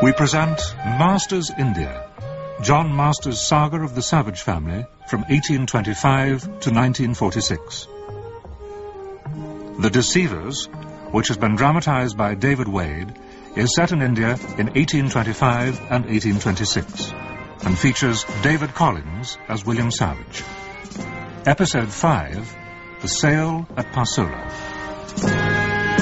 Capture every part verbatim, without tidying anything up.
We present Masters India, John Masters' saga of the Savage family from eighteen twenty-five to nineteen forty-six. The Deceivers, which has been dramatized by David Wade, is set in India in eighteen twenty-five and eighteen twenty-six and features David Collins as William Savage. Episode five, The Sale at Parsola.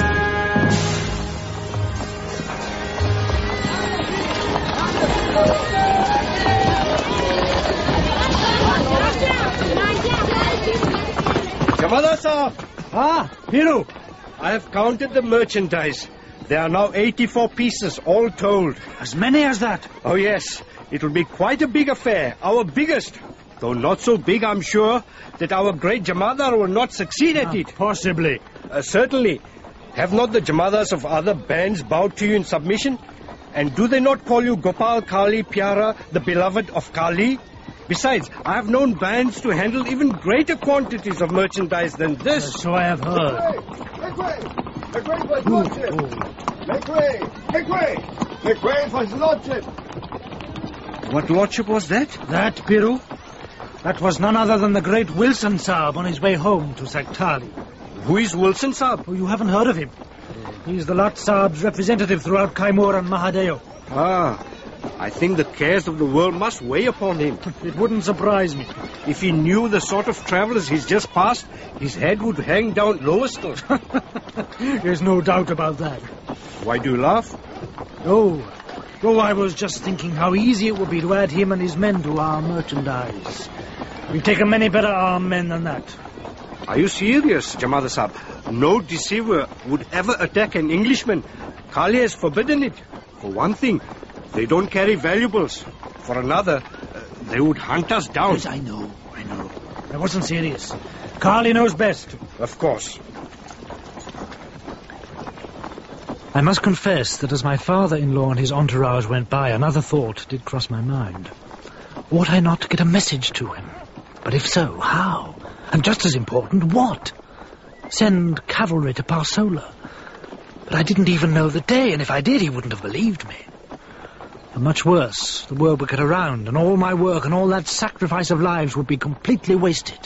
Jamada Sahab! Ah, Piru! I have counted the merchandise. There are now eighty-four pieces, all told. As many as that? Oh, yes. It will be quite a big affair. Our biggest. Though not so big, I'm sure, that our great Jamadar will not succeed at Ah, it. Possibly. Uh, certainly. Have not the Jamadars of other bands bowed to you in submission? And do they not call you Gopal Kali Pyara, the beloved of Kali? Besides, I have known bands to handle even greater quantities of merchandise than this. So I have heard. Make way! Make way for his lordship! Make way! Make way! Make way for his lordship! What lordship was that? That, Piru? That was none other than the great Wilson Saab on his way home to Saktali. Who is Wilson Saab? Oh, you haven't heard of him? He's the Lat Saab's representative throughout Kaimur and Mahadeo. Ah, I think the cares of the world must weigh upon him. It wouldn't surprise me. If he knew the sort of travellers he's just passed, his head would hang down lower still. There's no doubt about that. Why do you laugh? Oh, oh, I was just thinking how easy it would be to add him and his men to our merchandise. We've taken many better armed men than that. Are you serious, Jamada Sahab? No deceiver would ever attack an Englishman. Kali has forbidden it. For one thing, they don't carry valuables. For another, uh, they would hunt us down. Yes, I know, I know. I wasn't serious. Kali knows best. Of course. I must confess that as my father-in-law and his entourage went by, another thought did cross my mind. Ought I not to get a message to him? But if so, how? And just as important, what? Send cavalry to Parsola. But I didn't even know the day, and if I did, he wouldn't have believed me. And much worse, the word would get around, and all my work and all that sacrifice of lives would be completely wasted.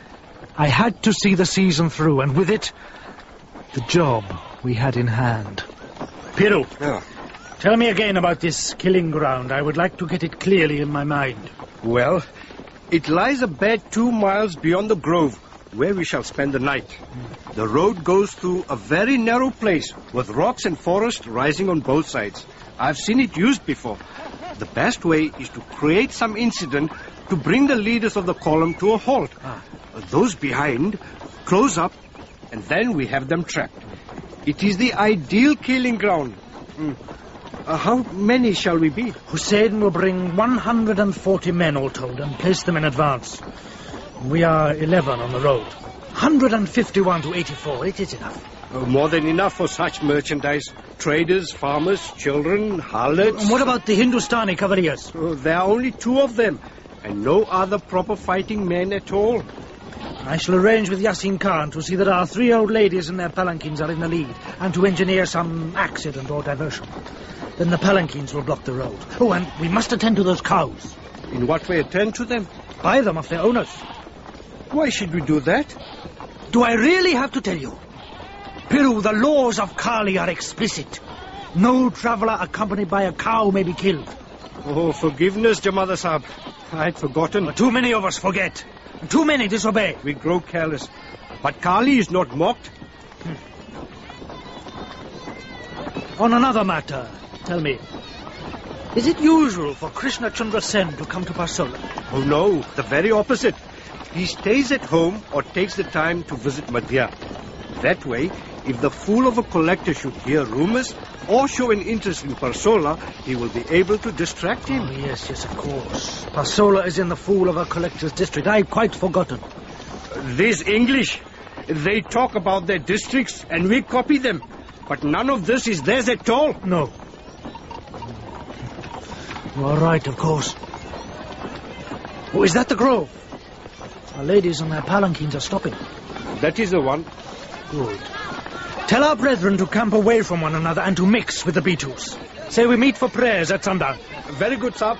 I had to see the season through, and with it, the job we had in hand. Piru, Yeah. tell me again about this killing ground. I would like to get it clearly in my mind. Well, it lies a bed two miles beyond the grove, where we shall spend the night. The road goes through a very narrow place, with rocks and forest rising on both sides. I've seen it used before. The best way is to create some incident to bring the leaders of the column to a halt. Ah. Those behind close up, and then we have them trapped. It is the ideal killing ground. Mm. Uh, how many shall we be? Hussein will bring one hundred forty men all told and place them in advance. We are eleven on the road. one hundred fifty-one to eighty-four. It is enough. Uh, more than enough for such merchandise. Traders, farmers, children, harlots. And what about the Hindustani cavaliers? Uh, there are only two of them, and no other proper fighting men at all. I shall arrange with Yasin Khan to see that our three old ladies and their palanquins are in the lead, and to engineer some accident or diversion. Then the palanquins will block the road. Oh, and we must attend to those cows. In what way attend to them? Buy them off their owners. Why should we do that? Do I really have to tell you? Piru, the laws of Kali are explicit. No traveller accompanied by a cow may be killed. Oh, forgiveness, Jamada Sahab. I had forgotten. But too many of us forget. And too many disobey. We grow careless. But Kali is not mocked. On another matter, tell me, is it usual for Krishna Chandra Sen to come to Parsola? Oh, no, the very opposite. He stays at home or takes the time to visit Madhya. That way, if the fool of a collector should hear rumors or show an interest in Parsola, he will be able to distract him. Oh, yes, yes, of course. Parsola is in the Fool of a Collector's district. I'd quite forgotten. These English, they talk about their districts and we copy them. But none of this is theirs at all. No. You are right, of course. Oh, is that the grove? Our ladies and their palanquins are stopping. That is the one. Good. Tell our brethren to camp away from one another and to mix with the Beatles. Say we meet for prayers at sundown. Very good, sir.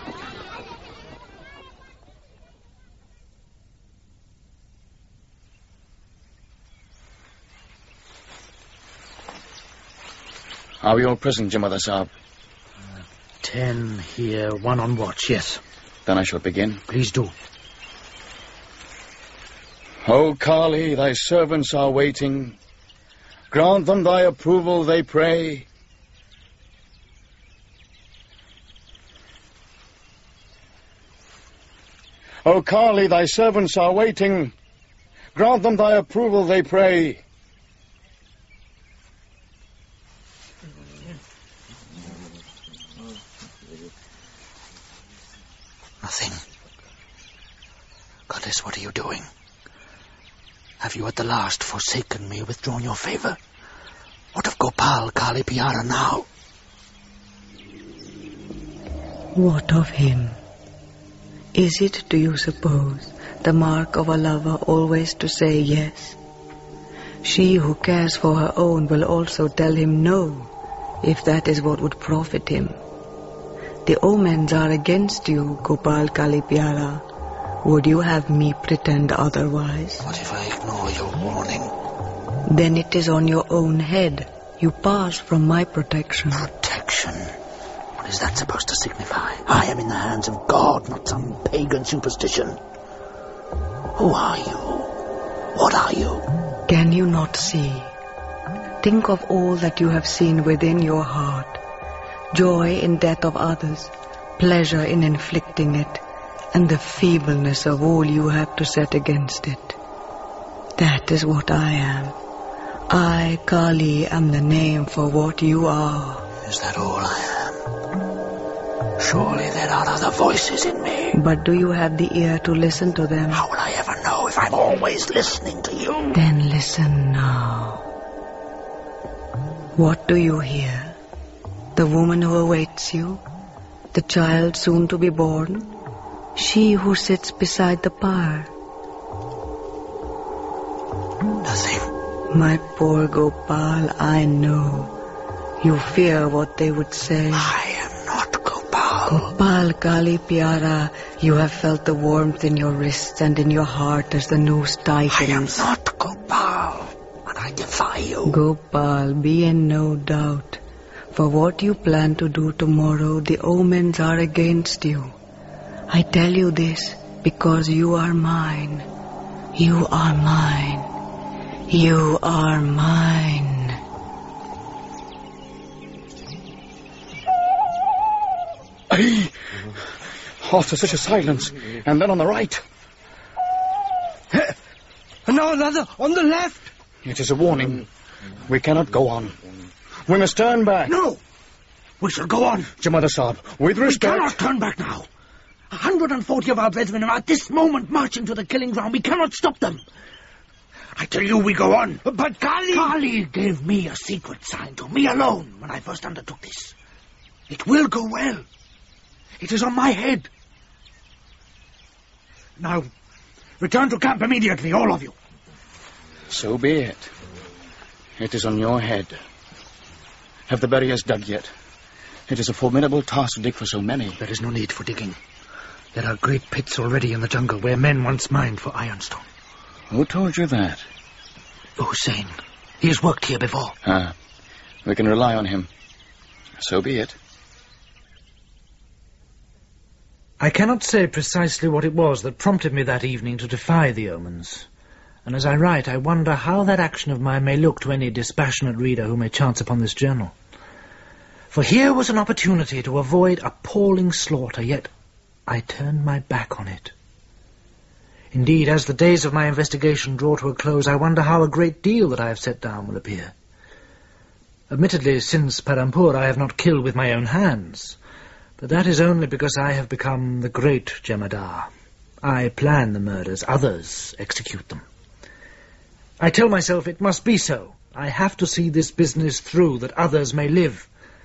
Are we all present, Jamadar Sahib? Uh, ten here, one on watch, yes. Then I shall begin. Please do. O Kali, thy servants are waiting. Grant them thy approval, they pray. O Kali, thy servants are waiting. Grant them thy approval, they pray. Nothing. Goddess, what are you doing? Have you at the last forsaken me, withdrawn your favor? What of Gopal Kali Pyara now? What of him? Is it, do you suppose, the mark of a lover always to say yes? She who cares for her own will also tell him no, if that is what would profit him. The omens are against you, Gopal Kali Pyara. Would you have me pretend otherwise? What if I ignore your warning? Then it is on your own head. You pass from my protection. Protection? What is that supposed to signify? I am in the hands of God, not some pagan superstition. Who are you? What are you? Can you not see? Think of all that you have seen within your heart. Joy in death of others, pleasure in inflicting it, and the feebleness of all you have to set against it. That is what I am. I, Kali, am the name for what you are. Is that all I am? Surely there are other voices in me. But do you have the ear to listen to them? How will I ever know if I'm always listening to you? Then listen now. What do you hear? The woman who awaits you? The child soon to be born? She who sits beside the pyre? Nothing. My poor Gopal, I know. You fear what they would say. I am not Gopal. Gopal Kali Pyara, you have felt the warmth in your wrists and in your heart as the noose tightens. I am not Gopal, and I defy you. Gopal, be in no doubt. For what you plan to do tomorrow, the omens are against you. I tell you this because you are mine. You are mine. You are mine. Aye. After such a silence, and then on the right. And now another on the left. It is a warning. We cannot go on. We must turn back. No! We shall go on. Jamadar Sahib, with respect... We cannot turn back now. A hundred and forty of our brethren are at this moment marching to the killing ground. We cannot stop them. I tell you, we go on. But Kali... Kali gave me a secret sign to me alone when I first undertook this. It will go well. It is on my head. Now, return to camp immediately, all of you. So be it. It is on your head. Have the barriers dug yet? It is a formidable task to dig for so many. There is no need for digging. There are great pits already in the jungle where men once mined for ironstone. Who told you that? Hussein. He has worked here before. Ah, we can rely on him. So be it. I cannot say precisely what it was that prompted me that evening to defy the omens. And as I write, I wonder how that action of mine may look to any dispassionate reader who may chance upon this journal. For here was an opportunity to avoid appalling slaughter, yet I turned my back on it. Indeed, as the days of my investigation draw to a close, I wonder how a great deal that I have set down will appear. Admittedly, since Parampur, I have not killed with my own hands, but that is only because I have become the great Jamadar. I plan the murders, others execute them. I tell myself it must be so. I have to see this business through, that others may live.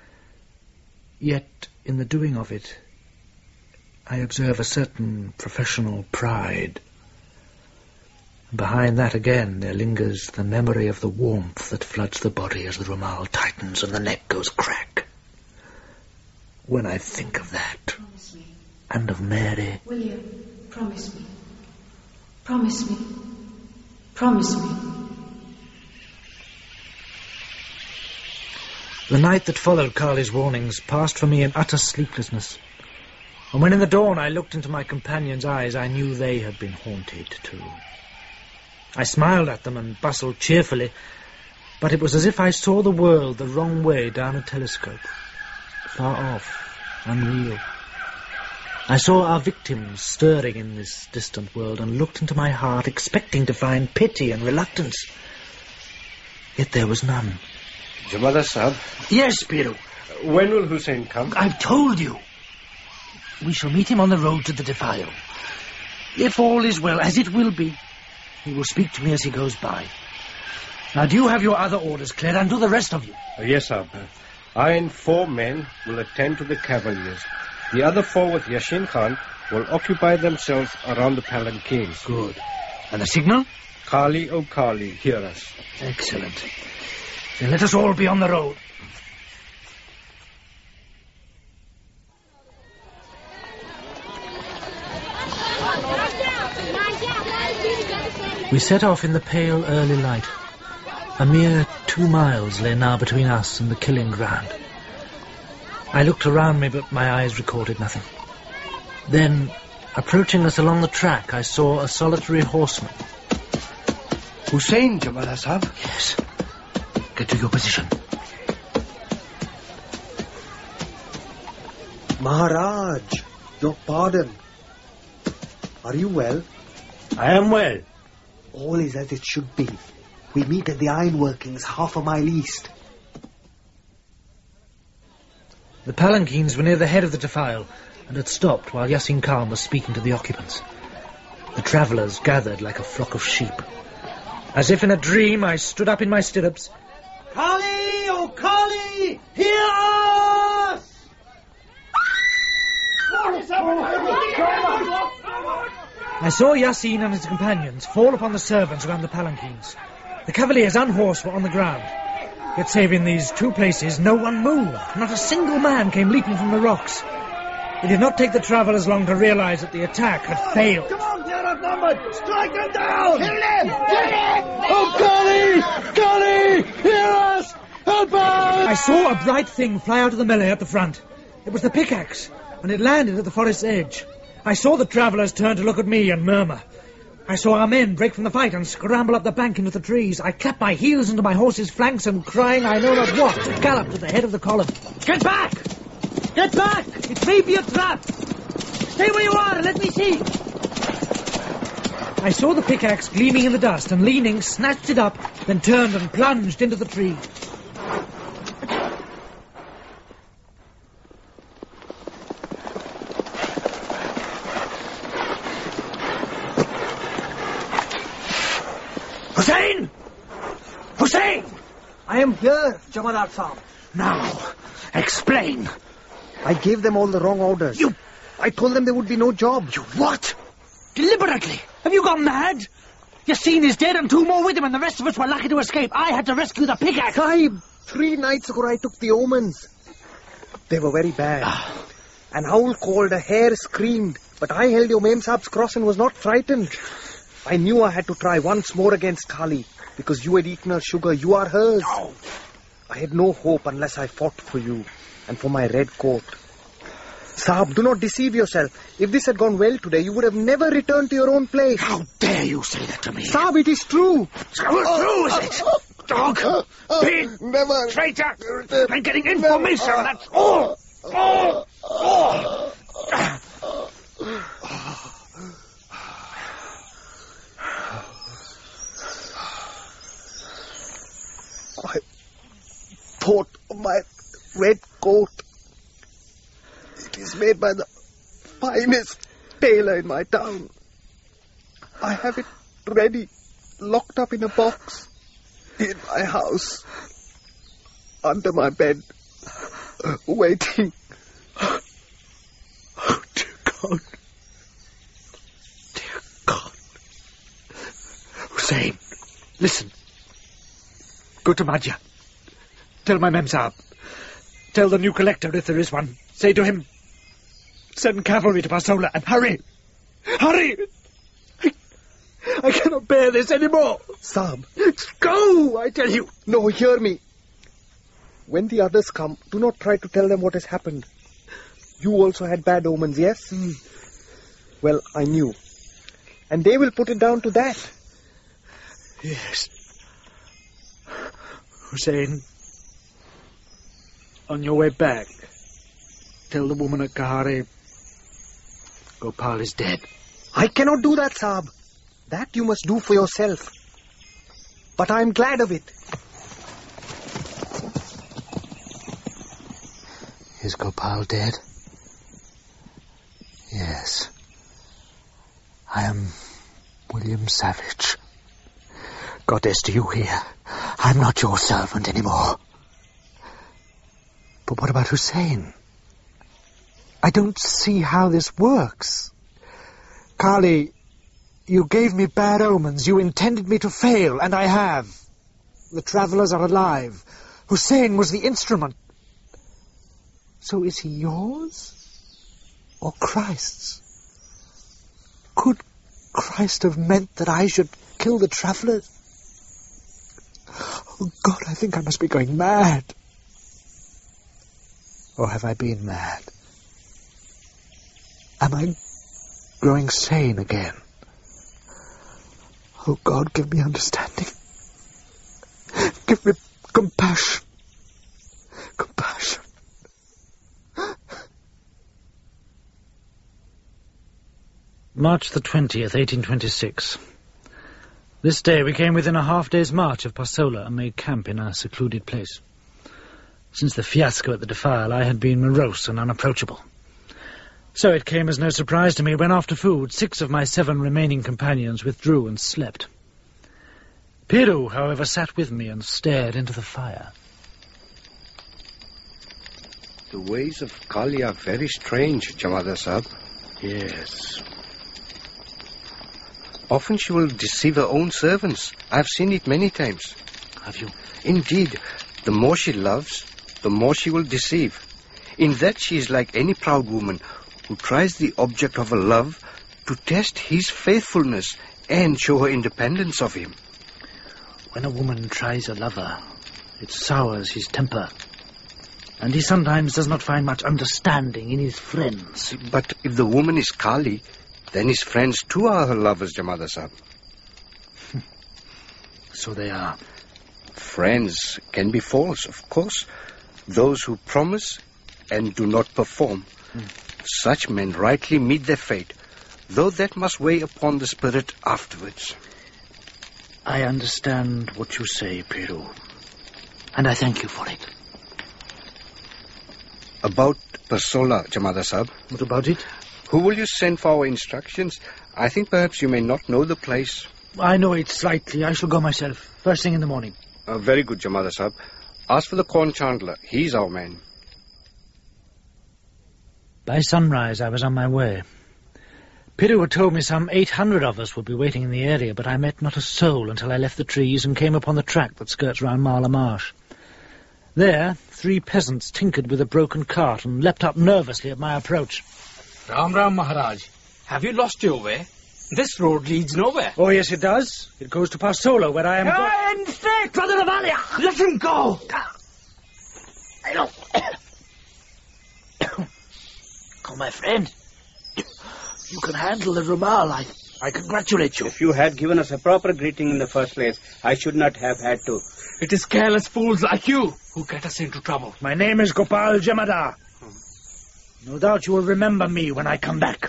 Yet, in the doing of it, I observe a certain professional pride. Behind that again there lingers the memory of the warmth that floods the body as the rumal tightens and the neck goes crack. When I think of that, Promise me. and of Mary... William, promise me. Promise me. Promise me. The night that followed Carly's warnings passed for me in utter sleeplessness. And when in the dawn I looked into my companion's eyes, I knew they had been haunted too. I smiled at them and bustled cheerfully, but it was as if I saw the world the wrong way down a telescope. Far off, unreal. I saw our victims stirring in this distant world and looked into my heart expecting to find pity and reluctance. Yet there was none. Jamala Sahib, Yes, Piru. when will Hussein come? I've told you. We shall meet him on the road to the defile. If all is well, as it will be, he will speak to me as he goes by. Now, do you have your other orders cleared, and do the rest of you? Uh, yes, Sahib. I and four men will attend to the cavaliers. The other four with Yashin Khan will occupy themselves around the palanquins. Good. And the signal? Kali, oh Kali, hear us. Excellent. Then let us all be on the road. We set off in the pale early light. A mere two miles lay now between us and the killing ground. I looked around me, but my eyes recorded nothing. Then, approaching us along the track, I saw a solitary horseman. Hussein, Jamala Sahib? Yes. Get to your position. Maharaj, your pardon. Are you well? I am well. All is as it should be. We meet at the ironworkings half a mile east. The palanquins were near the head of the defile and had stopped while Yassin Khan was speaking to the occupants. The travellers gathered like a flock of sheep. As if in a dream, I stood up in my stirrups. Kali, oh Kali, hear us! I saw Yassin and his companions fall upon the servants around the palanquins. The cavaliers unhorsed were on the ground. Yet save in these two places, no one moved. Not a single man came leaping from the rocks. It did not take the travellers long to realize that the attack had failed. Come on, they're outnumbered! Strike them down! Kill them! Kill them! Oh, Kali! Kali! Hear us! Help us! I saw a bright thing fly out of the melee at the front. It was the pickaxe, and it landed at the forest's edge. I saw the travellers turn to look at me and murmur. I saw our men break from the fight and scramble up the bank into the trees. I clapped my heels into my horse's flanks and, crying I know not what, galloped to the head of the column. Get back! Get back! It may be a trap! Stay where you are and let me see! I saw the pickaxe gleaming in the dust and, leaning, snatched it up, then turned and plunged into the tree. Hussein! Hussein! I am here, Jamalat Sahib. Now, explain. I gave them all the wrong orders. You... I told them there would be no job. You what? Deliberately? Have you gone mad? Yassin is dead and two more with him, and the rest of us were lucky to escape. I had to rescue the pickaxe. Sahib, three nights ago I took the omens. They were very bad. An owl called, a hare screamed, but I held your Mem Sahib's cross and was not frightened. I knew I had to try once more against Kali, because you had eaten her sugar, you are hers. No. I had no hope unless I fought for you, and for my red coat. Sahib, do not deceive yourself. If this had gone well today, you would have never returned to your own place. How dare you say that to me? Sahib, it is true. How true is it? Dog, pig, Never. traitor, and getting information, that's all. All. All. I thought of my red coat. It is made by the finest tailor in my town. I have it ready, locked up in a box, in my house, under my bed, waiting. Oh, dear God. Dear God. Hussein, listen. Go to Madhya. Tell my Mem Sahib. Tell the new collector, if there is one, Say to him, send cavalry to Pasola and hurry! Hurry! I, I cannot bear this anymore. Saab. Go, I tell you. No, hear me. When the others come, do not try to tell them what has happened. You also had bad omens, yes? Mm. Well, I knew. And they will put it down to that. Yes. Hussein, on your way back, tell the woman at Kahari, Gopal is dead. I cannot do that, Saab. That you must do for yourself. But I am glad of it. Is Gopal dead? Yes. I am William Savage. Goddess, do you hear? I'm not your servant anymore. But what about Hussein? I don't see how this works. Kali, you gave me bad omens. You intended me to fail, and I have. The travellers are alive. Hussein was the instrument. So is he yours? Or Christ's? Could Christ have meant that I should kill the travellers? Oh, God, I think I must be going mad. Or have I been mad? Am I growing sane again? Oh, God, give me understanding. Give me compassion. Compassion. March the twentieth, eighteen twenty-six. This day we came within a half-day's march of Pasola and made camp in a secluded place. Since the fiasco at the defile, I had been morose and unapproachable. So it came as no surprise to me when, after food, six of my seven remaining companions withdrew and slept. Piru, however, sat with me and stared into the fire. The ways of Kali are very strange, Jamadar Sahib. Yes. Often she will deceive her own servants. I've seen it many times. Have you? Indeed. The more she loves, the more she will deceive. In that she is like any proud woman who tries the object of her love to test his faithfulness and show her independence of him. When a woman tries a lover, it sours his temper. And he sometimes does not find much understanding in his friends. But if the woman is Kali, then his friends too are her lovers, Jamadar Sahib. So they are. Friends can be false, of course. Those who promise and do not perform. Mm. Such men rightly meet their fate, though that must weigh upon the spirit afterwards. I understand what you say, Piru, and I thank you for it. About Pasola, Jamadar Sahib. What about it? Who will you send for our instructions? I think perhaps you may not know the place. I know it slightly. I shall go myself, first thing in the morning. Uh, very good, Jamadar Sahib. Ask for the corn chandler. He's our man. By sunrise, I was on my way. Piru had told me some eight hundred of us would be waiting in the area, but I met not a soul until I left the trees and came upon the track that skirts round Marla Marsh. There, three peasants tinkered with a broken cart and leapt up nervously at my approach. Ram Ram, Maharaj. Have you lost your way? This road leads nowhere. Oh, yes, it does. It goes to Pasola, where I am... And stick! Brother Avalia! Let him go! Oh, my friend. You can handle the Rumal. I, I congratulate you. If you had given us a proper greeting in the first place, I should not have had to. It is careless fools like you who get us into trouble. My name is Gopal Jamadar. No doubt you will remember me when I come back.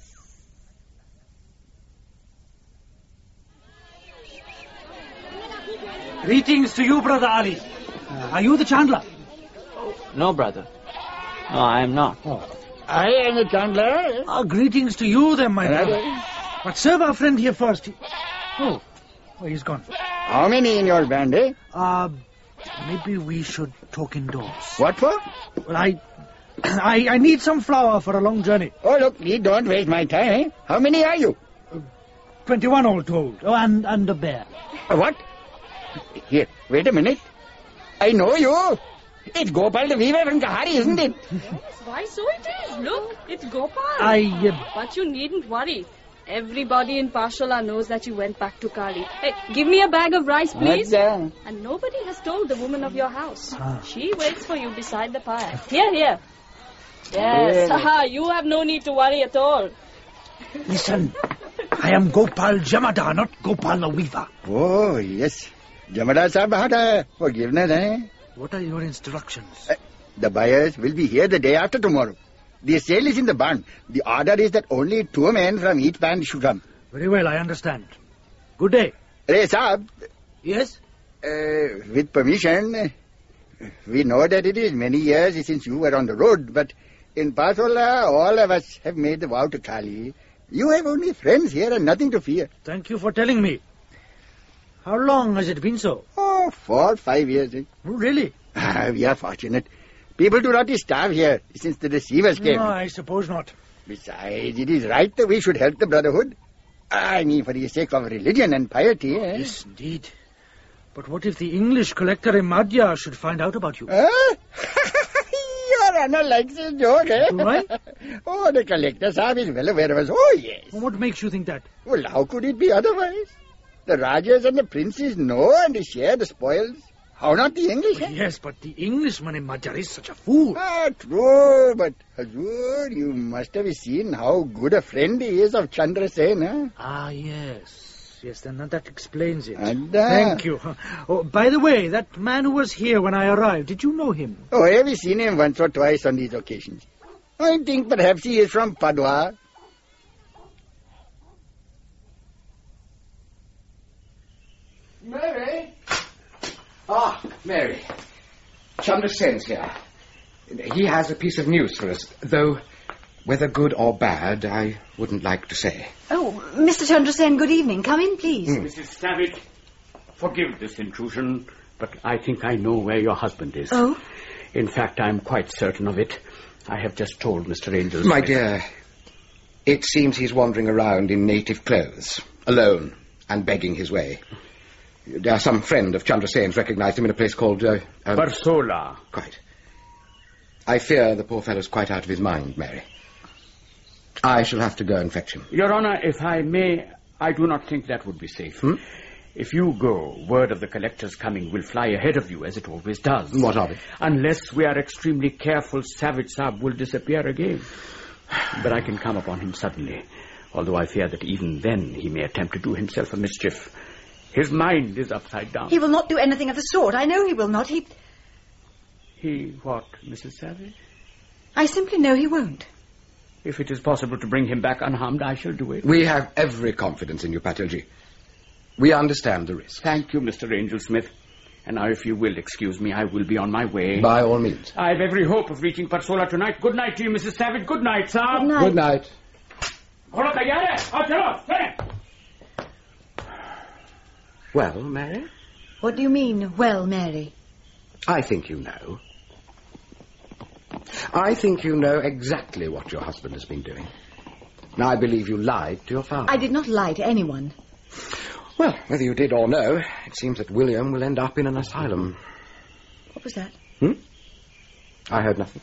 Greetings to you, Brother Ali. Uh, are you the chandler? No, brother. No, I am not. Oh. I am the chandler. Uh, greetings to you, then, my brother. But serve our friend here first. He... Oh, oh, he's gone. How many in your band, eh? Uh, maybe we should talk indoors. What for? Well, I... I, I need some flour for a long journey. Oh, look, you don't waste my time, eh? How many are you? Uh, Twenty-one all told. Oh, and, and a bear. Uh, what? Here, wait a minute. I know you. It's Gopal the weaver from Kahari, isn't it? Yes, why so it is. Look, it's Gopal. I... Uh... But you needn't worry. Everybody in Parshala knows that you went back to Kali. Hey, give me a bag of rice, please. And nobody has told the woman of your house. Ah. She waits for you beside the fire. Here, here. Yes, haha, you have no need to worry at all. Listen, I am Gopal Jamadar, not Gopal the weaver. Oh, yes. Jamadar Sahib had a forgiveness, eh? What are your instructions? Uh, the buyers will be here the day after tomorrow. The sale is in the barn. The order is that only two men from each band should come. Very well, I understand. Good day. Hey, Sahib. Yes? Uh, with permission, we know that it is many years since you were on the road, but in Parshala, all of us have made the vow to Kali. You have only friends here and nothing to fear. Thank you for telling me. How long has it been so? Oh, four, five years. Eh? Oh, really? Ah, we are fortunate. People do not starve here since the deceivers came. No, I suppose not. Besides, it is right that we should help the Brotherhood. I mean, for the sake of religion and piety. Eh? Yes, indeed. But what if the English collector in Madhya should find out about you? Huh? Your Honor likes his joke, eh? Right? Oh, the collector Sahib is well aware of us. Oh, yes. Well, what makes you think that? Well, how could it be otherwise? The Rajas and the princes know and share the spoils. How not the English? Well, yes, but the Englishman in Madhya is such a fool. Ah, true, but Hazur, you must have seen how good a friend he is of Chandrasen, huh? Ah, yes. Yes, then that explains it. And, uh, Thank you. Oh, by the way, that man who was here when I arrived, did you know him? Oh, I have seen him once or twice on these occasions. I think perhaps he is from Padua. Mary? Ah, Mary. Chandrasen's here. He has a piece of news for us, though whether good or bad, I wouldn't like to say. Oh, Mister Chandrasen, good evening. Come in, please. Mm. Missus Savage, forgive this intrusion, but I think I know where your husband is. Oh? In fact, I'm quite certain of it. I have just told Mister Angels. My dear, it seems he's wandering around in native clothes, alone, and begging his way. Uh, some friend of Chandrasen's recognized him in a place called... Uh, um, Parsola. Quite. I fear the poor fellow's quite out of his mind, Mary. I shall have to go and fetch him. Your Honor, if I may, I do not think that would be safe. Hmm? If you go, word of the collector's coming will fly ahead of you, as it always does. What of it? Unless we are extremely careful, Savage Sahib will disappear again. But I can come upon him suddenly, although I fear that even then he may attempt to do himself a mischief. His mind is upside down. He will not do anything of the sort. I know he will not. He... He what, Missus Savage? I simply know he won't. If it is possible to bring him back unharmed, I shall do it. We have every confidence in you, Patilji. We understand the risk. Thank you, Mister Angel Smith. And now, if you will excuse me, I will be on my way. By all means. I have every hope of reaching Parsola tonight. Good night to you, Missus Savage. Good night, sir. Good night. Good night. Well, Mary? What do you mean, well, Mary? I think you know. I think you know exactly what your husband has been doing. Now, I believe you lied to your father. I did not lie to anyone. Well, whether you did or no, it seems that William will end up in an asylum. What was that? Hmm? I heard nothing.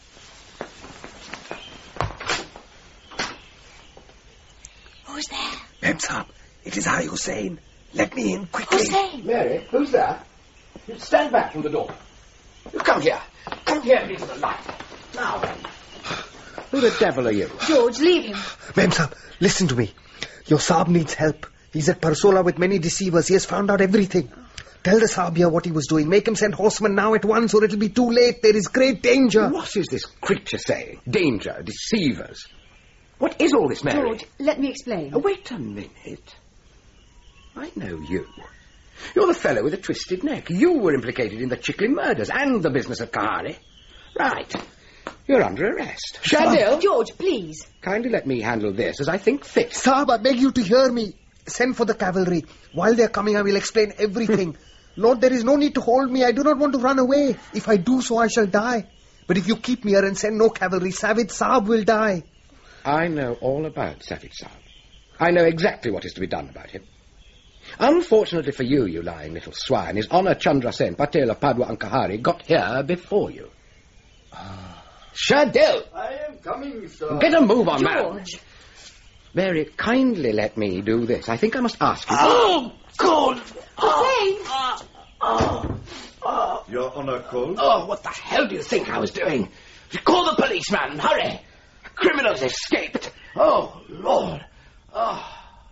Who's there? Mem Sahib, it is I, Hussain. Let me in quickly. Hussain! Mary, who's there? You stand back from the door. You come here. Come here into the light. Now then. Who the devil are you? George, leave him. Mem Sahib, listen to me. Your Sahib needs help. He's at Parsola with many deceivers. He has found out everything. Tell the Sahib here what he was doing. Make him send horsemen now at once or it'll be too late. There is great danger. What is this creature saying? Danger, deceivers. What is all this, Mary? George, let me explain. Oh, wait a minute. I know you. You're the fellow with the twisted neck. You were implicated in the Chicklin murders and the business at Kahari. Right. You're under arrest. Shadil! George, please. Kindly let me handle this as I think fit. Sahib, I beg you to hear me. Send for the cavalry. While they're coming, I will explain everything. Lord, there is no need to hold me. I do not want to run away. If I do so, I shall die. But if you keep me here and send no cavalry, Savage Sahib will die. I know all about Savage Sahib. I know exactly what is to be done about him. Unfortunately for you, you lying little swine, His Honour Chandra Sen, Patel of Padua and Kahari, got here before you. Ah. Shadil! I am coming, sir. Get a move on, man. George. Very kindly let me do this. I think I must ask you... Oh, cold! Hussein! Oh, oh. Your Honour, cold? Oh, what the hell do you think I was doing? Call the policeman, hurry! Criminals escaped. Oh, Lord. Oh.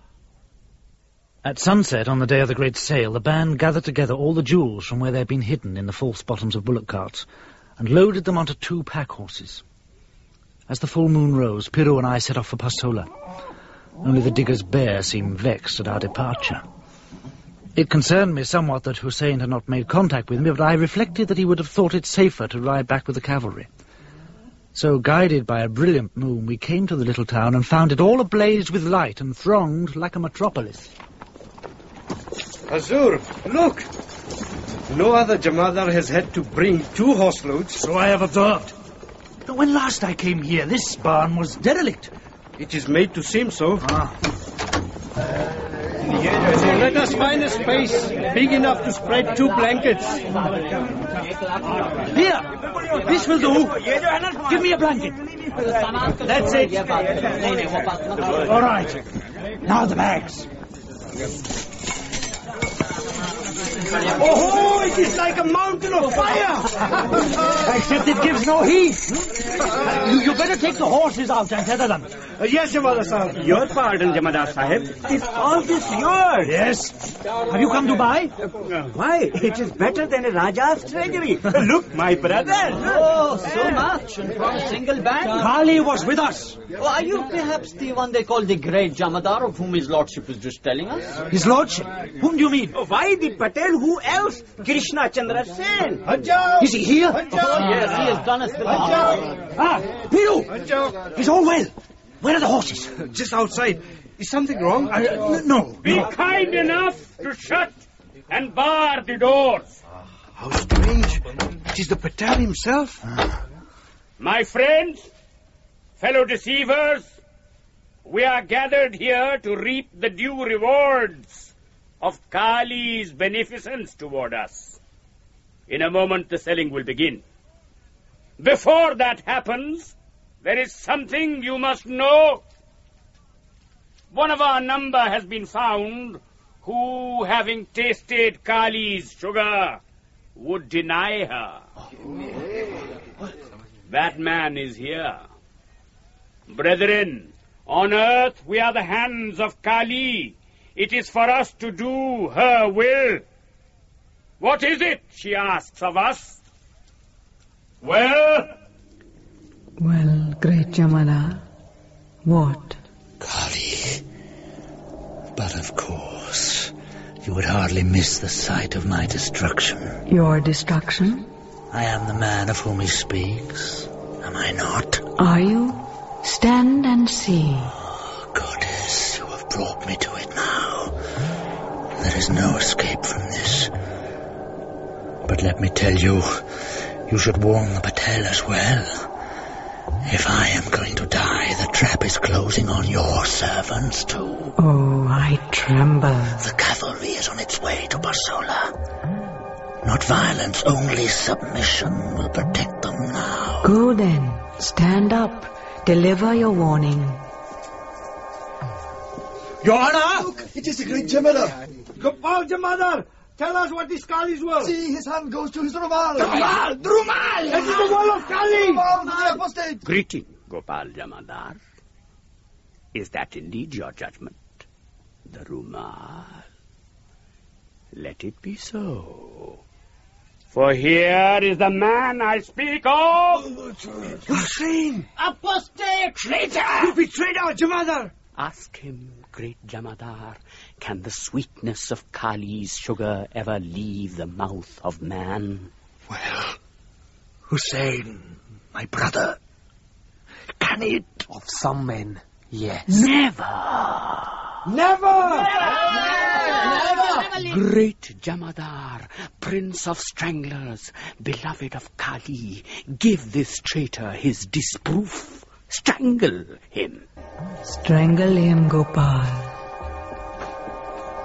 At sunset on the day of the great sale, the band gathered together all the jewels from where they had been hidden in the false bottoms of bullock carts and loaded them onto two pack horses. As the full moon rose, Piru and I set off for Pasola. Only the digger's bear seemed vexed at our departure. It concerned me somewhat that Hussein had not made contact with me, but I reflected that he would have thought it safer to ride back with the cavalry. So, guided by a brilliant moon, we came to the little town and found it all ablaze with light and thronged like a metropolis. Hazur, look! No other Jamadar has had to bring two horse loads. So I have observed. But when last I came here, this barn was derelict. It is made to seem so. Ah. So let us find a space big enough to spread two blankets. Here! This will do. Give me a blanket. That's it. All right. Now the bags. Oh, it is like a mountain of fire! Except it gives no heat. You, you better take the horses out and tether them. Uh, yes, Jamadar Sahib. Your pardon, Jamadar Sahib. Is all this yours? Yes. Have you come to buy? Why, it is better than a Raja's treasury. Look, my brother. Oh, so much. And from a single band. Kali was with us. Oh, are you perhaps the one they call the great Jamadar, of whom his lordship was just telling us? His lordship? Whom do you mean? Oh, why the Patel? Who else? Krishna Chandra Sen. Hajjao! Is he here? Oh, yes, he has done us the honor. Ah, Piru! Hajjao! He's all well. Where are the horses? Just outside. Is something wrong? Uh, no. Be no. kind enough to shut and bar the doors. How strange. It is the Patel himself. My friends, fellow deceivers, we are gathered here to reap the due rewards of Kali's beneficence toward us. In a moment the selling will begin. Before that happens, there is something you must know. One of our number has been found who, having tasted Kali's sugar, would deny her. That man is here. Brethren, on earth we are the hands of Kali. It is for us to do her will. What is it she asks of us? Well? Well, great Jamadar, what? Kali. But of course, you would hardly miss the sight of my destruction. Your destruction? I am the man of whom he speaks, am I not? Are you? Stand and see. Oh, goddess, you have brought me to it now. There is no escape from this. But let me tell you, you should warn the Patel as well. If I am going to die, the trap is closing on your servants too. Oh, I tremble. The cavalry is on its way to Pasola. Not violence, only submission will protect them now. Go then. Stand up. Deliver your warning. Your Honor! Look, it is the great Jamadar. Gopal Jamadar! Tell us what is Kali's will. See, his hand goes to his rumal. Rumal! Rumal! It is the will of Kali! Rumal, the apostate. Greeting, Gopal Jamadar. Is that indeed your judgment? The Rumal? Let it be so. For here is the man I speak of. Hussein! Apostate! Traitor! You betrayed our Jamadar! Ask him, great Jamadar, can the sweetness of Kali's sugar ever leave the mouth of man? Well, Hussein, my brother, can it? Of some men, yes. Never! Never! Never! Great Jamadar, prince of stranglers, beloved of Kali, give this traitor his disproof. Strangle him. Strangle him, Gopal.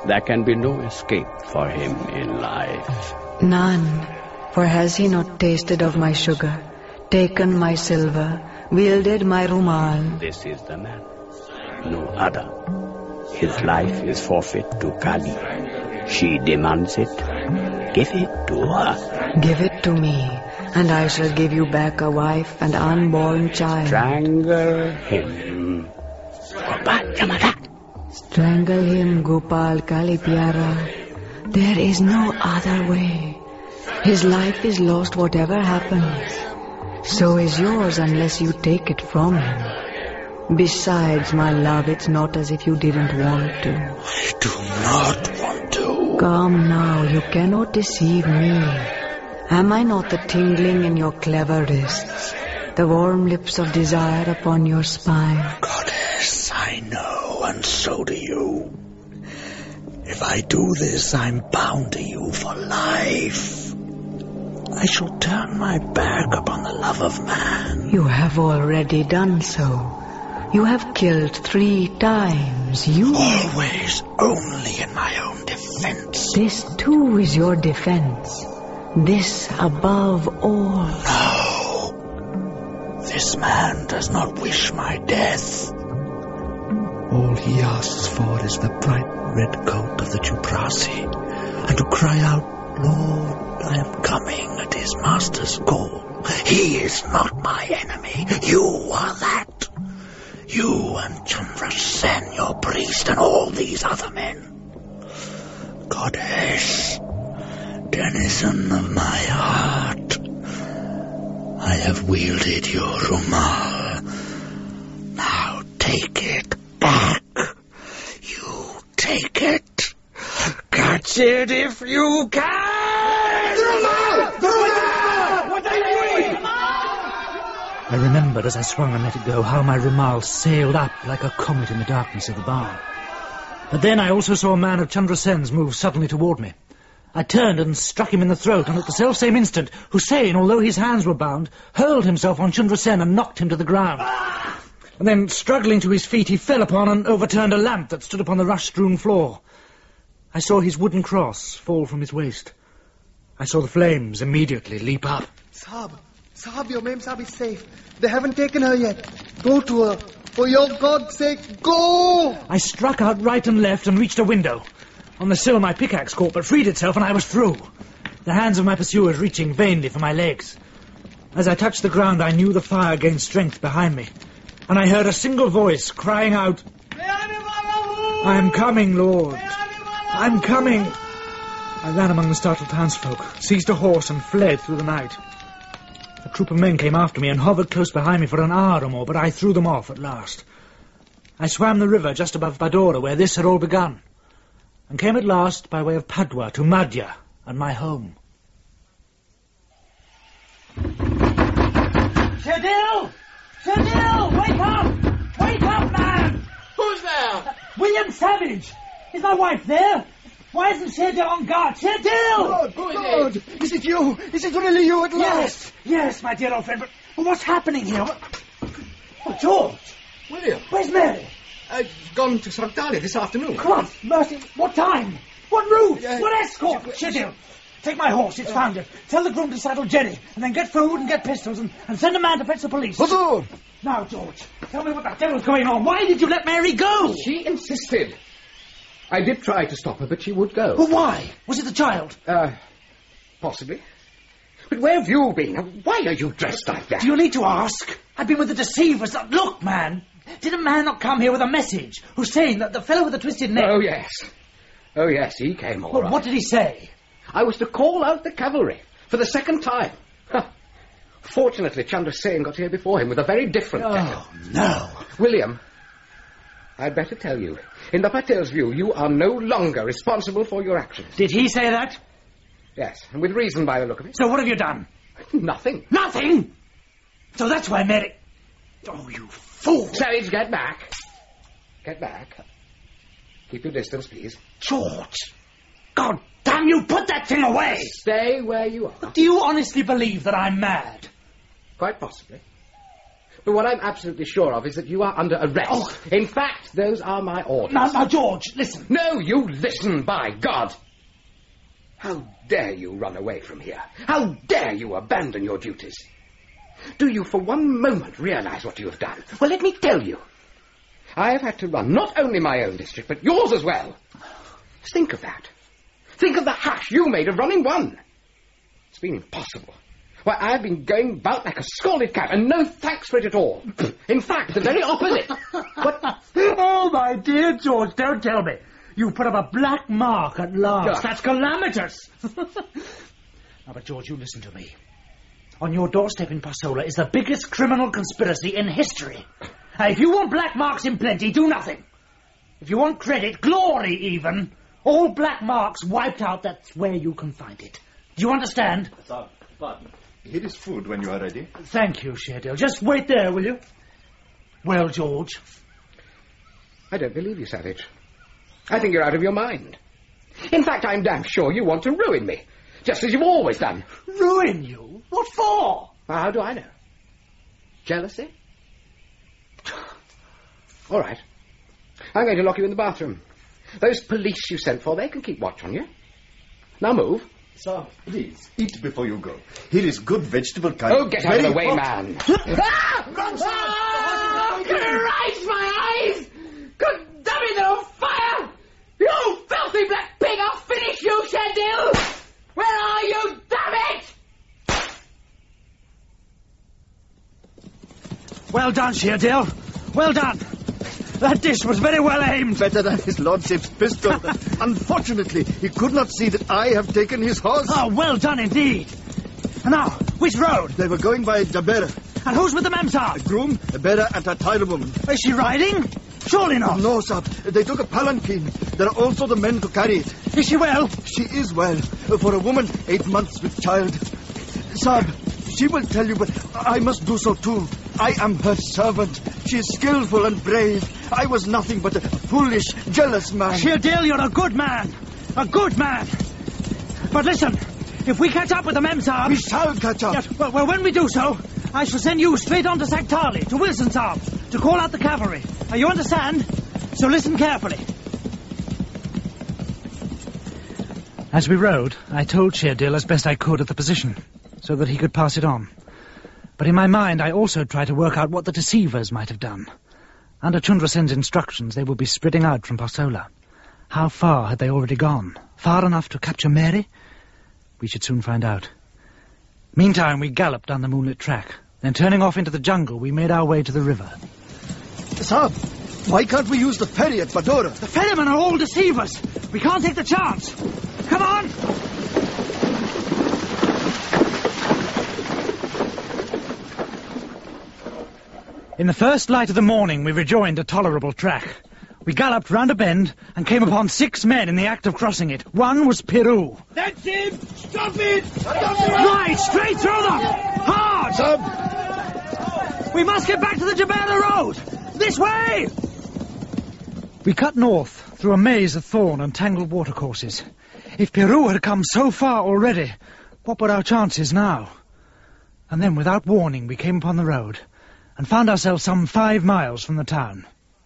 There can be no escape for him in life. None. For has he not tasted of my sugar, taken my silver, wielded my rumal? This is the man. No other. His life is forfeit to Kali. She demands it. Give it to her. Give it to me, and I shall give you back a wife and unborn child. Strangle him. Gopal Jamadar. Strangle him, Gopal Kali Pyara. There is no other way. His life is lost whatever happens. So is yours unless you take it from him. Besides, my love, it's not as if you didn't want to. I do not want to. Come now, you cannot deceive me. Am I not the tingling in your clever wrists, the warm lips of desire upon your spine? Goddess, I know, and so do you. If I do this, I'm bound to you for life. I shall turn my back upon the love of man. You have already done so. You have killed three times. You... Always only in my own defense. This too is your defense. This above all. No. This man does not wish my death. All he asks for is the bright red coat of the Chuprasi, and to cry out, Lord, I am coming at his master's call. He is not my enemy. You are that. You and Chandra Sen, your priest, and all these other men. Goddess, denizen of my heart, I have wielded your rumal. Now take it back. You take it. Catch it if you can! Rumal! Rumal! What are you doing? I remembered as I swung and let it go how my rumal sailed up like a comet in the darkness of the barn. But then I also saw a man of Chandra Sen's move suddenly toward me. I turned and struck him in the throat, and at the self-same instant, Hussein, although his hands were bound, hurled himself on Chandra Sen and knocked him to the ground. And then, struggling to his feet, he fell upon and overturned a lamp that stood upon the rush-strewn floor. I saw his wooden cross fall from his waist. I saw the flames immediately leap up. Sahab, Sahab, your Mem Sahab is safe. They haven't taken her yet. Go to her. For your God's sake, go! I struck out right and left and reached a window. On the sill my pickaxe caught, but freed itself, and I was through. The hands of my pursuers reaching vainly for my legs. As I touched the ground, I knew the fire gained strength behind me, and I heard a single voice crying out, I am coming, Lord. I'm coming. I ran among the startled townsfolk, seized a horse, and fled through the night. A troop of men came after me and hovered close behind me for an hour or more, but I threw them off at last. I swam the river just above Badora, where this had all begun, and came at last by way of Padua to Madhya and my home. Shadil! Shadil! Wake up! Wake up, man! Who's there? William Savage! Is my wife there? Why isn't Shadil on guard? Shadil! Lord, Lord, is it you? Is it really you at last? Yes, yes, my dear old friend, but what's happening here? Oh, George! William? Where's Mary? Uh, gone to Sardalia this afternoon. Christ, mercy, what time? What route? Uh, what escort? Shadil! Take my horse, it's foundered. Tell the groom to saddle Jenny, and then get food and get pistols, and, and send a man to fetch the police. Huzzah! Now, George, tell me what the devil's going on. Why did you let Mary go? She insisted. I did try to stop her, but she would go. Well, why? Was it the child? Uh, possibly. But where have you been? Why are you dressed like that? Do you need to ask? I've been with the deceivers. Look, man, did a man not come here with a message? Hussein, the, the fellow with the twisted neck? Oh, yes. Oh, yes, he came all well, right. What did he say? I was to call out the cavalry for the second time. Huh. Fortunately, Chandra Sen got here before him with a very different Oh, tale. no. William, I'd better tell you. In the Patel's view, you are no longer responsible for your actions. Did he say that? Yes, and with reason by the look of it. So what have you done? Nothing. Nothing? So that's why Mary... Oh, you fool. Savage, get back. Get back. Keep your distance, please. George. God damn you, put that thing away. Stay where you are. Do you honestly believe that I'm mad? Quite possibly. But what I'm absolutely sure of is that you are under arrest. Oh. In fact, those are my orders. Now, now, George, listen. No, you listen, by God. How dare you run away from here? How dare you abandon your duties? Do you for one moment realize what you have done? Well, let me tell you. I have had to run not only my own district, but yours as well. Think of that. Think of the hash you made of running one. It's been impossible. Why, I've been going about like a scalded cat, and no thanks for it at all. In fact, the very opposite. What? Oh, my dear George, don't tell me. You put up a black mark at last. Yeah. That's calamitous. Now, but George, you listen to me. On your doorstep in Parsola is the biggest criminal conspiracy in history. Now, if you want black marks in plenty, do nothing. If you want credit, glory even, all black marks wiped out, that's where you can find it. Do you understand? Sir, pardon. Here is food when you are ready. Thank you, Sherdale. Just wait there, will you? Well, George? I don't believe you, Savage. I think you're out of your mind. In fact, I'm damn sure you want to ruin me, just as you've always done. Ruin you? What for? Well, how do I know? Jealousy? All right. I'm going to lock you in the bathroom. Those police you sent for, they can keep watch on you. Now move. Sir, please, eat before you go. Here is good vegetable curry. Oh, get out Very of the way, hot. man. Ah! Oh, Christ, my eyes! Good damn it, they're on fire! You filthy black pig, I'll finish you, Sherdale! Where are you, damn it? Well done, Sherdale. Well done. That dish was very well aimed. Better than his lordship's pistol. Unfortunately, he could not see that I have taken his horse. Oh, well done indeed. And now, which road? They were going by Jabera. And who's with the Memsahib? A groom, a bearer, and a tired woman. Is she riding? Surely not. No, sir. They took a palanquin. There are also the men to carry it. Is she well? She is well. For a woman, eight months with child. Sir, she will tell you, but I must do so too. I am her servant. She is skillful and brave. I was nothing but a foolish, jealous man. Sherdale, you're a good man. A good man. But listen, if we catch up with the Memsahib... We shall catch up. Yes, well, well, when we do so, I shall send you straight on to Saktali, to Wilson's Arm, to call out the cavalry. Now, you understand? So listen carefully. As we rode, I told Sherdale as best I could of the position, so that he could pass it on. But in my mind, I also tried to work out what the deceivers might have done. Under Chundrasen's instructions, they would be spreading out from Parsola. How far had they already gone? Far enough to capture Mary? We should soon find out. Meantime, we galloped down the moonlit track. Then, turning off into the jungle, we made our way to the river. Sir, why can't we use the ferry at Badora? The ferrymen are all deceivers. We can't take the chance. Come on! In the first light of the morning, we rejoined a tolerable track. We galloped round a bend and came upon six men in the act of crossing it. One was Piru. That's him! Stop it! Stop it! Right, straight through them! Hard! Sir! We must get back to the Jabera Road! This way! We cut north through a maze of thorn and tangled watercourses. If Piru had come so far already, what were our chances now? And then, without warning, we came upon the road and found ourselves some five miles from the town.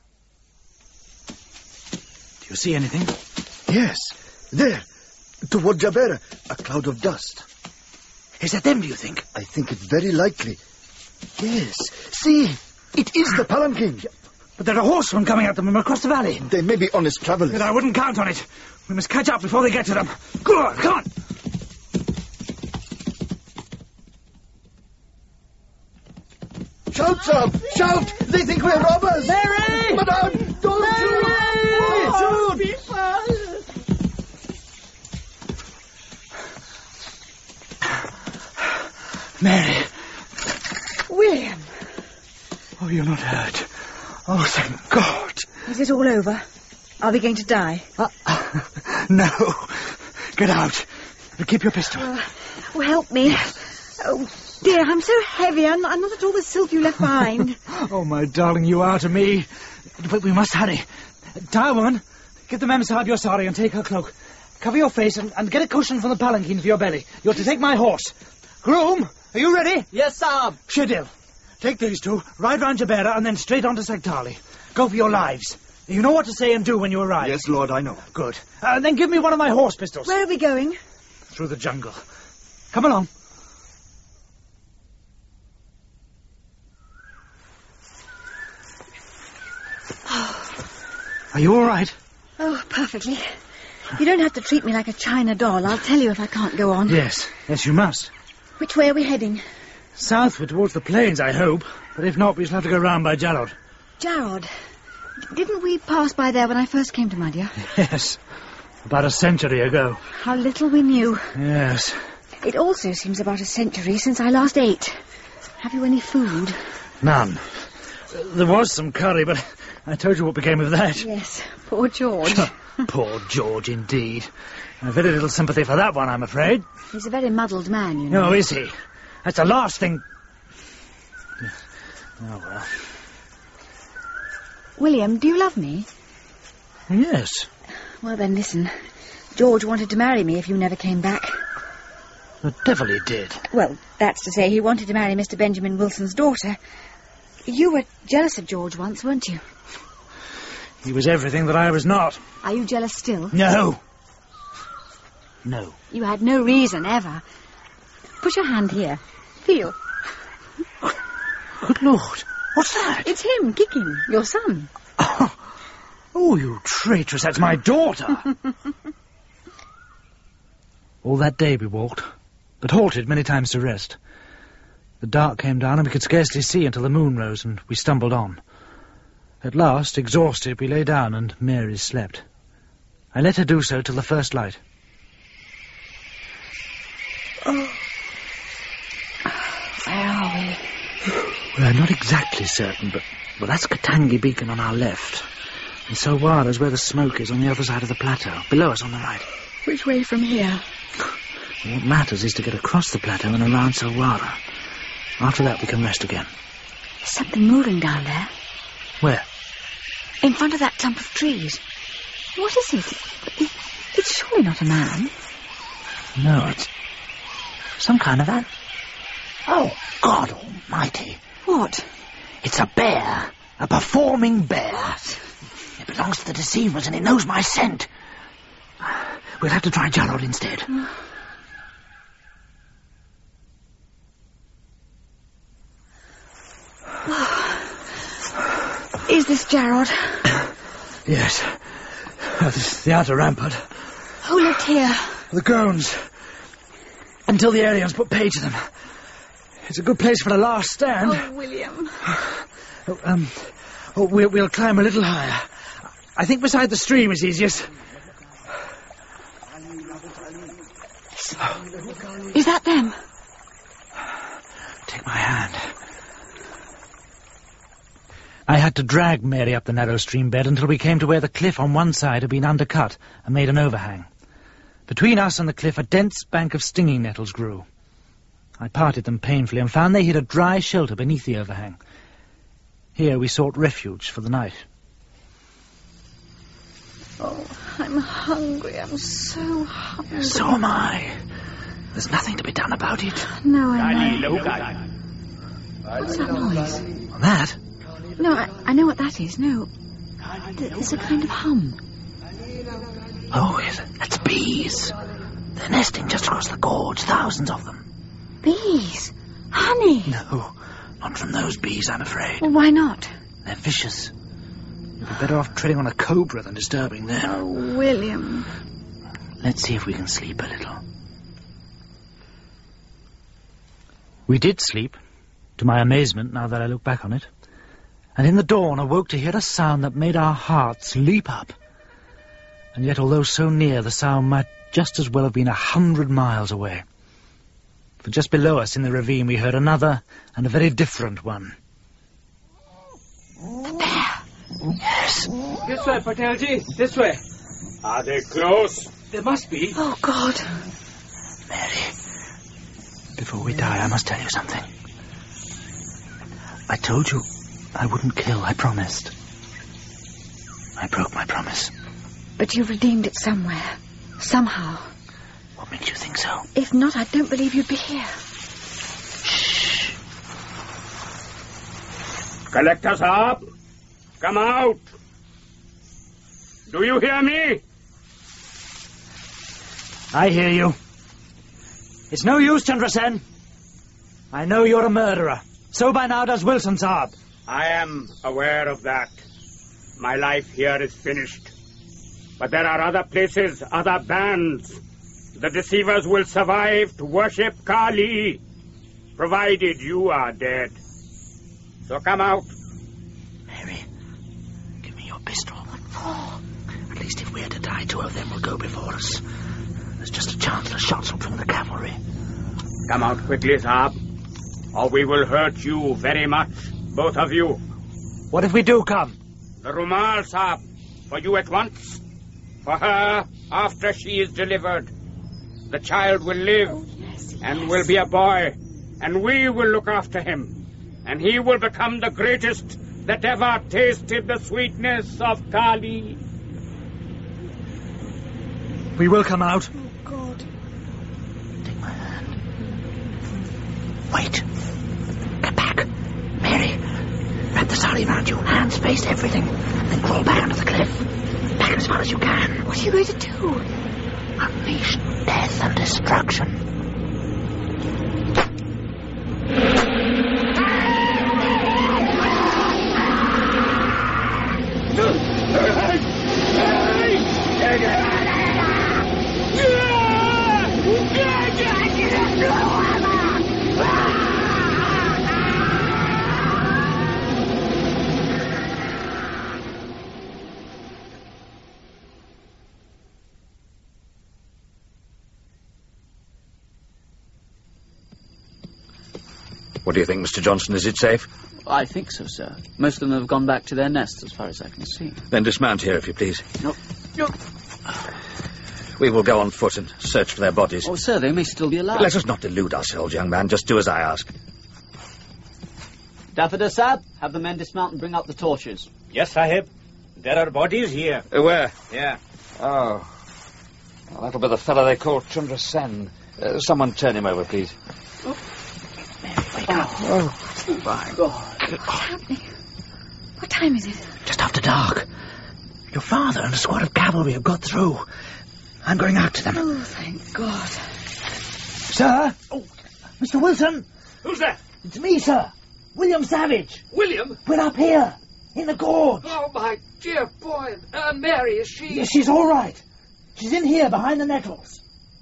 Do you see anything? Yes, there, toward Jabera, a cloud of dust. Is that them, do you think? I think it very likely. Yes, see, it is the palanquin. But there are horsemen coming at them from across the valley. They may be honest travellers. But I wouldn't count on it. We must catch up before they get to them. Go on, come on! Shout, sir! Shout! They think we're robbers! Mary! Madame, don't Mary! shoot! Mary! William! Oh, you're not hurt. Oh, thank God. Is it all over? Are we going to die? Uh, no. Get out. But keep your pistol. Uh, oh, help me. Oh, dear, I'm so heavy. I'm not, I'm not at all the silk you left behind. Oh, my darling, you are to me. But we must hurry. Tire woman, give the Memsahib your sari and take her cloak. Cover your face and, and get a cushion from the palanquin for your belly. You're to take my horse. Groom, are you ready? Yes, Saab. Sherdale, Take these two, ride round Jabera, and then straight on to Sagtali. Go for your lives. You know what to say and do when you arrive. Yes, Lord, I know. Good. Uh, then give me one of my horse pistols. Where are we going? Through the jungle. Come along. Are you all right? Oh, perfectly. You don't have to treat me like a china doll. I'll tell you if I can't go on. Yes, yes, you must. Which way are we heading? Southward towards the plains, I hope. But if not, we shall have to go round by Jarrod. Jarrod? Didn't we pass by there when I first came to Madhya? Yes, about a century ago. How little we knew. Yes. It also seems about a century since I last ate. Have you any food? None. There was some curry, but I told you what became of that. Yes, poor George. Poor George, indeed. I've very little sympathy for that one, I'm afraid. He's a very muddled man, you know. Oh, is he? That's the last thing... Oh, well. William, do you love me? Yes. Well, then, listen. George wanted to marry me if you never came back. The devil he did. Well, that's to say he wanted to marry Mister Benjamin Wilson's daughter. You were jealous of George once, weren't you? He was everything that I was not. Are you jealous still? No. No. You had no reason, ever. Put your hand here. Feel. Good Lord. What's that? It's him, kicking. Your son. Oh, oh you traitress. That's my daughter. All that day we walked, but halted many times to rest. The dark came down and we could scarcely see until the moon rose, and we stumbled on. At last, exhausted, we lay down and Mary slept. I let her do so till the first light. Oh. Where are we? Well, I'm not exactly certain, but well, that's Katangi Beacon on our left. And Sowara's where the smoke is on the other side of the plateau, below us on the right. Which way from here? What matters is to get across the plateau and around Sowara. After that, we can rest again. There's something moving down there. Where? In front of that clump of trees. What is it? it it's surely not a man. No, it's some kind of an... Oh, God almighty. What? It's a bear. A performing bear. What? It belongs to the Deceivers and it knows my scent. We'll have to try Jarrod instead. Is this Jarrod? Yes. Oh, this is the outer rampart. Who lived here? The Groans. Until the Aryans put pay to them. It's a good place for a last stand. Oh, William. Oh, um, oh, we'll, we'll climb a little higher. I think beside the stream is easiest. Is that them? Take my hand. I had to drag Mary up the narrow stream bed until we came to where the cliff on one side had been undercut and made an overhang. Between us and the cliff, a dense bank of stinging nettles grew. I parted them painfully and found they hid a dry shelter beneath the overhang. Here we sought refuge for the night. Oh, I'm hungry. I'm so hungry. So am I. There's nothing to be done about it. No, I know. What's that noise? That? No, I, I know what that is. No. There's a kind of hum. Oh, yes, that's bees. They're nesting just across the gorge, thousands of them. Bees? Honey? No, not from those bees, I'm afraid. Well, why not? They're vicious. You'd be better off treading on a cobra than disturbing them. Oh, William. Let's see if we can sleep a little. We did sleep, to my amazement, now that I look back on it. And in the dawn awoke to hear a sound that made our hearts leap up. And yet, although so near, the sound might just as well have been a hundred miles away. For just below us in the ravine we heard another and a very different one. The bear. Yes. This way, Patelji. This way. Are they close? They must be. Oh, God. Mary, before we die, I must tell you something. I told you I wouldn't kill, I promised. I broke my promise. But you've redeemed it somewhere. Somehow. What makes you think so? If not, I don't believe you'd be here. Shh. Collector Saab, come out. Do you hear me? I hear you. It's no use, Chandra Sen. I know you're a murderer. So by now does Wilson Saab. I am aware of that. My life here is finished. But there are other places, other bands. The deceivers will survive to worship Kali, provided you are dead. So come out. Mary, give me your pistol. At least if we're to die, two of them will go before us. There's just a chance the shots will bring the cavalry. Come out quickly, Saab, or we will hurt you very much, both of you. What if we do come? The Rumal, Saab, for you at once. For her, after she is delivered. The child will live, oh, yes, yes. and will be a boy, and we will look after him. And he will become the greatest that ever tasted the sweetness of Kali. We will come out. Oh, God. Take my hand. Wait. Get back. Mary, wrap the sari around you. Hands, face, everything. Then crawl back under the cliff. Back as far as you can. What are you going to do? Unleash death and destruction. What do you think, Mister Johnson? Is it safe? I think so, sir. Most of them have gone back to their nests, as far as I can see. Then dismount here, if you please. No. No. We will go on foot and search for their bodies. Oh, sir, they may still be alive. Let us not delude ourselves, young man. Just do as I ask. Daffodil Saab, have the men dismount and bring out the torches. Yes, Sahib. There are bodies here. Uh, where? Yeah. Oh. Well, that'll be the fellow they call Chandra Sen. Uh, someone turn him over, please. Oh. Wake up. Oh, oh my God. What's happening? What time is it? Just after dark. Your father and a squad of cavalry have got through. I'm going out to them. Oh, thank God. Sir? Oh, Mister Wilson? Who's that? It's me, sir. William Savage. William? We're up here, in the gorge. Oh, my dear boy. Uh, Mary, is she... Yes, she's all right. She's in here, behind the nettles.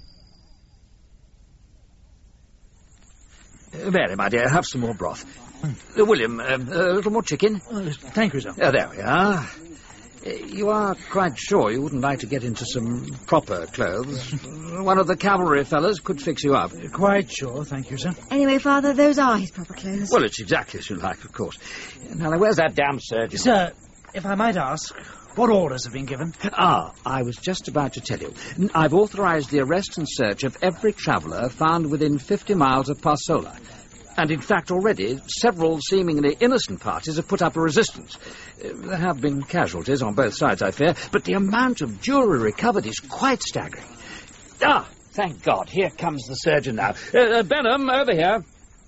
Uh, Mary, my dear, have some more broth. Uh, William, uh, a little more chicken. Uh, thank you, sir. Uh, there we are. Uh, you are quite sure you wouldn't like to get into some proper clothes? One of the cavalry fellows could fix you up. Uh, quite sure, thank you, sir. Anyway, Father, those are his proper clothes. Well, it's exactly as you like, of course. Now, where's that damn surgeon? Sir, if I might ask, what orders have been given? Ah, I was just about to tell you. I've authorized the arrest and search of every traveller found within fifty miles of Parsola. And in fact, already, several seemingly innocent parties have put up a resistance. Uh, there have been casualties on both sides, I fear, but the amount of jewellery recovered is quite staggering. Ah, thank God, here comes the surgeon now. Uh, uh, Benham, over here.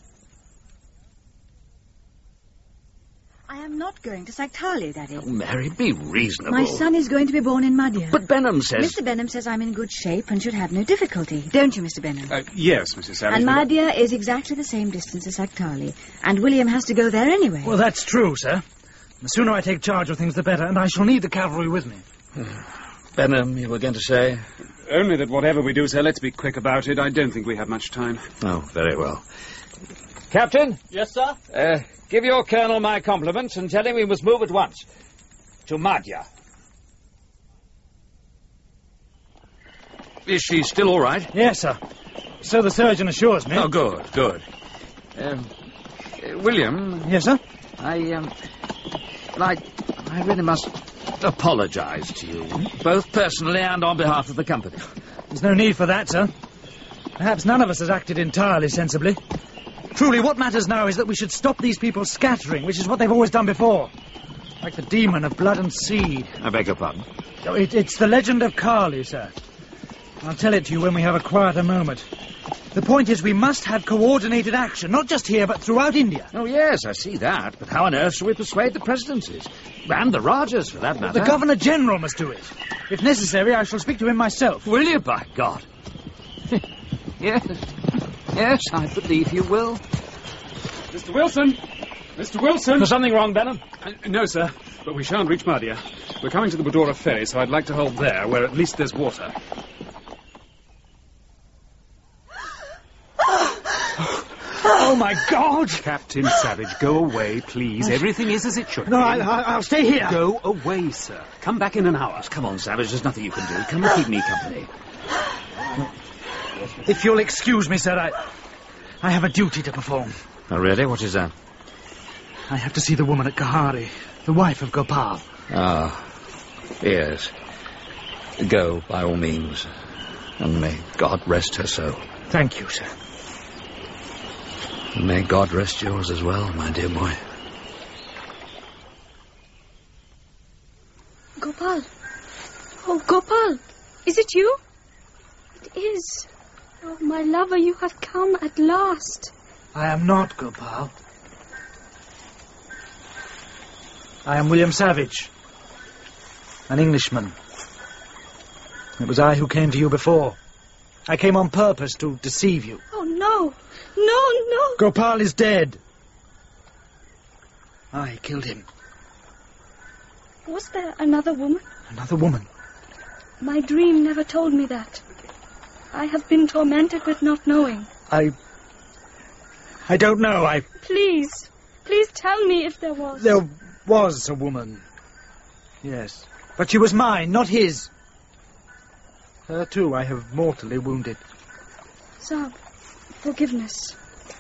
I am not going to Sakhtali, Daddy. Oh, Mary, be reasonable. My son is going to be born in Madhya. But Benham says... Mister Benham says I'm in good shape and should have no difficulty. Don't you, Mister Benham? Uh, yes, Missus Savage. And Madhya is exactly the same distance as Sakhtali. And William has to go there anyway. Well, that's true, sir. The sooner I take charge of things, the better, and I shall need the cavalry with me. Benham, you were going to say? Only that whatever we do, sir, let's be quick about it. I don't think we have much time. Oh, very well. Captain? Yes, sir? Uh, give your colonel my compliments and tell him we must move at once. To Madhya. Is she still all right? Yes, sir. So the surgeon assures me. Oh, good, good. Um, uh, William? Yes, sir? I, um... I, I really must apologise to you, both personally and on behalf of the company. There's no need for that, sir. Perhaps none of us has acted entirely sensibly. Truly, what matters now is that we should stop these people scattering, which is what they've always done before. Like the demon of blood and seed. I beg your pardon? Oh, it, it's the legend of Kali, sir. I'll tell it to you when we have a quieter moment. The point is we must have coordinated action, not just here, but throughout India. Oh, yes, I see that. But how on earth shall we persuade the presidencies? And the Rajas, for that matter. The Governor-General must do it. If necessary, I shall speak to him myself. Will you, by God? Yes. Yes, I believe you will. Mister Wilson! Mister Wilson! Is something wrong, Benham? Uh, no, sir. But we shan't reach Madia. We're coming to the Badora ferry, so I'd like to hold there, where at least there's water. Oh, my God! Captain Savage, go away, please. Everything is as it should no, be. No, I'll, I'll stay here. Go away, sir. Come back in an hour. Come on, Savage, there's nothing you can do. Come and keep me company. If you'll excuse me, sir, I... I have a duty to perform. Oh, really? What is that? I have to see the woman at Kahari, the wife of Gopal. Ah, yes. Go, by all means. And may God rest her soul. Thank you, sir. And may God rest yours as well, my dear boy. Gopal. Oh, Gopal. Is it you? It is. Oh, my lover, you have come at last. I am not Gopal. I am William Savage, an Englishman. It was I who came to you before. I came on purpose to deceive you. Oh, no. No, no. Gopal is dead. I killed him. Was there another woman? Another woman? My dream never told me that. I have been tormented with not knowing. I... I don't know, I... Please, please tell me if there was. There was a woman. Yes. But she was mine, not his. Her, too, I have mortally wounded. Sab, forgiveness.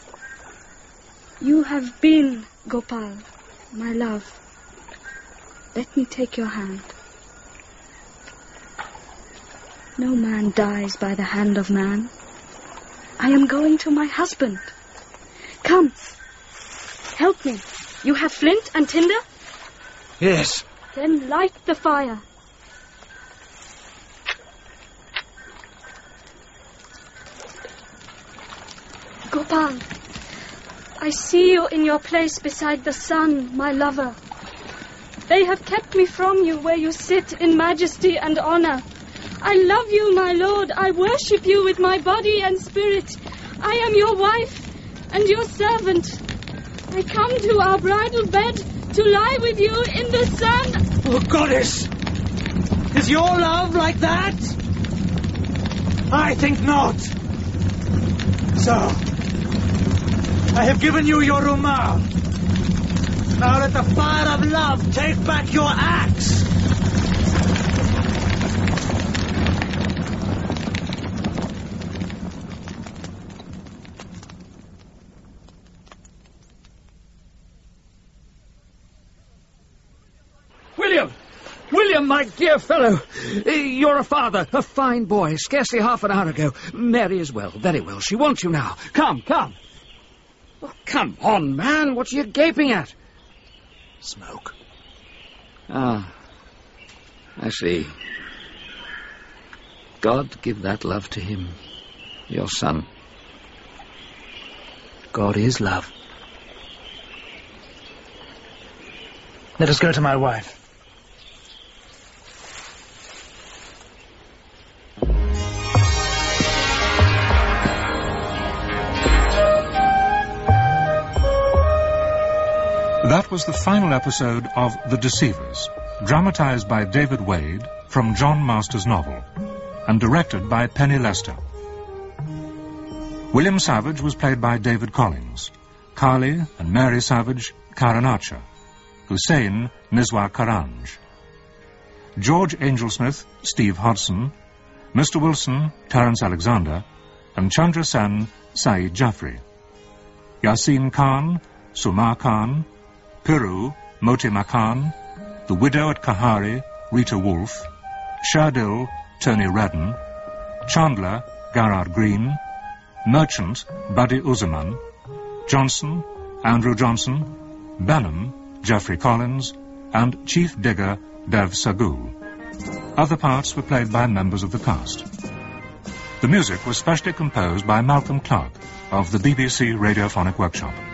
You have been Gopal, my love. Let me take your hand. No man dies by the hand of man. I am going to my husband. Come. Help me. You have flint and tinder? Yes. Then light the fire. Gopal, I see you in your place beside the sun, my lover. They have kept me from you where you sit in majesty and honor. I love you, my lord. I worship you with my body and spirit. I am your wife and your servant. I come to our bridal bed to lie with you in the sun. Oh, goddess! Is your love like that? I think not. So, I have given you your Rumal. Now let the fire of love take back your axe. William! William, my dear fellow! You're a father, a fine boy, scarcely half an hour ago. Mary is well, very well. She wants you now. Come, come. Oh, come on, man. What are you gaping at? Smoke. Ah, I see. God give that love to him, your son. God is love. Let us go to my wife. That was the final episode of The Deceivers, dramatized by David Wade from John Masters' novel, and directed by Penny Lester. William Savage was played by David Collins, Kali and Mary Savage, Karan Archer, Hussein, Nizwa Karanj, George Angelsmith, Steve Hodson, Mister Wilson, Terence Alexander, and Chandra Sen, Saeed Jaffrey, Yasin Khan, Sumar Khan, Piru, Moti Makan, the widow at Kahari, Rita Wolfe, Shardil, Tony Redden, Chandler, Garrard Green, Merchant, Buddy Uzaman, Johnson, Andrew Johnson, Benham, Geoffrey Collins, and Chief Digger, Dev Sagul. Other parts were played by members of the cast. The music was specially composed by Malcolm Clark of the B B C Radiophonic Workshop.